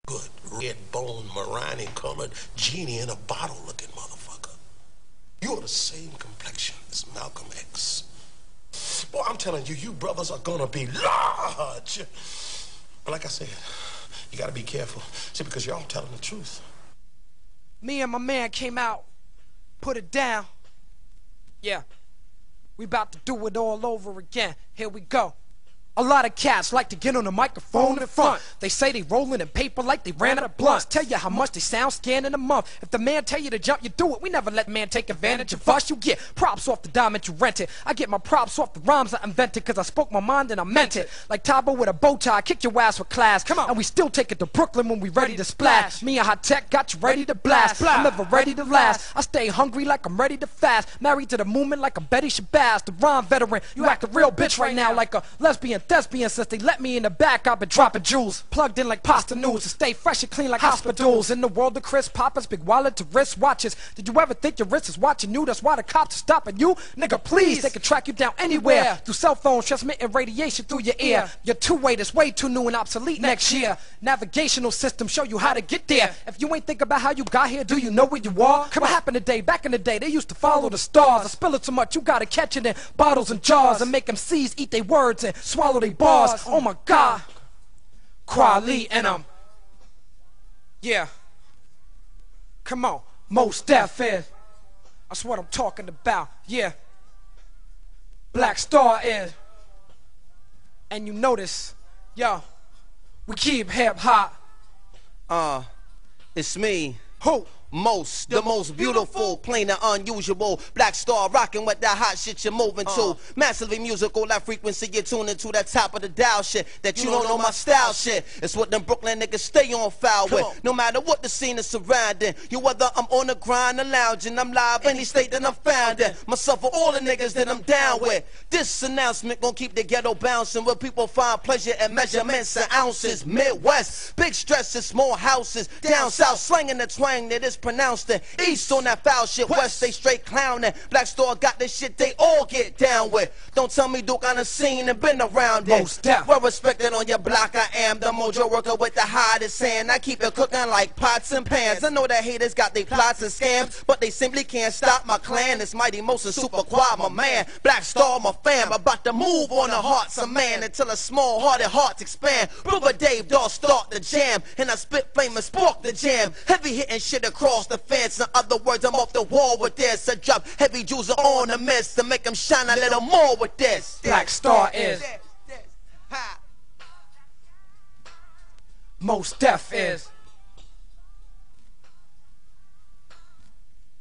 good, red bone, Marani colored genie in a bottle looking motherfucker. You're the same complexion as Malcolm X. Boy, I'm telling you, you brothers are gonna be large. But like I said, you gotta be careful. See, because y'all telling the truth. Me and my man came out, put it down. Yeah, we about to do it all over again. Here we go. A lot of cats like to get on the microphone in front. They say they rolling in paper like they ran out of blunts. Tell you how much they sound scan in a month. If the man tell you to jump, you do it. We never let man take advantage of us. You get props off the diamond you rented. I get my props off the rhymes I invented, cause I spoke my mind and I meant it. Like Tabo with a bow tie, kick your ass with class. Come on. And we still take it to Brooklyn when we ready to splash. Me and Hot Tech got you ready to blast. I'm never ready to last. I stay hungry like I'm ready to fast. Married to the movement like I'm Betty Shabazz. The rhyme veteran, you act a real bitch right now like a lesbian thespian. Since they let me in the back, I've been dropping jewels. Plugged in like pasta noodles to stay fresh and clean like hospitals. In the world of Chris Poppers, big wallet to wrist watches. Did you ever think your wrist is watching you? That's why the cops are stopping you. Nigga, please, they can track you down anywhere. Through cell phones, transmitting radiation through your ear. Your two-way is way too new and obsolete next year. Navigational system show you how to get there. If you ain't think about how you got here, do you know where you are? What happened today? Back in the day, they used to follow the stars. I spill it too much, you gotta catch it in bottles and jars. And make MCs eat their words and swallow their bars. Oh my God, Kweli and yeah, come on, Mos Def is, that's what I'm talking about, yeah, Black Star is, and you notice, yo, we keep hip hop. It's me. Who? Mos, the most beautiful, plain and unusual. Black Star rocking with that hot shit you're moving to. Massively musical, that frequency you're tuning to. That top of the dial shit, that you don't know my style shit. It's what them Brooklyn niggas stay on foul with. No matter what the scene is surrounding. You whether I'm on the grind or lounging, I'm live any state that I'm found in. Myself for all the niggas that I'm down with. This announcement gon' keep the ghetto bouncing, where people find pleasure in measurements and ounces. Midwest, big stresses, small houses. Down south, slanging the twang that is pronounced it. East on that foul shit, west they straight clowning. Black Star got this shit they all get down with. Don't tell me Duke on the scene and been around it. Well respected on your block, I am the mojo worker with the hottest hand. I keep it cooking like pots and pans. I know that haters got their plots and scams, but they simply can't stop my clan. It's Mighty Mos and Super Quad, my man. Black Star, my fam, about to move on the hearts of man until a small-hearted hearts expand. Brother Dave Dawg start the jam, and I spit flame and spark the jam. Heavy hitting shit across the fence. In other words, I'm off the wall with this. I drop heavy jewels on the mist to make them shine a little more with this. Black Star is, Mos Def is.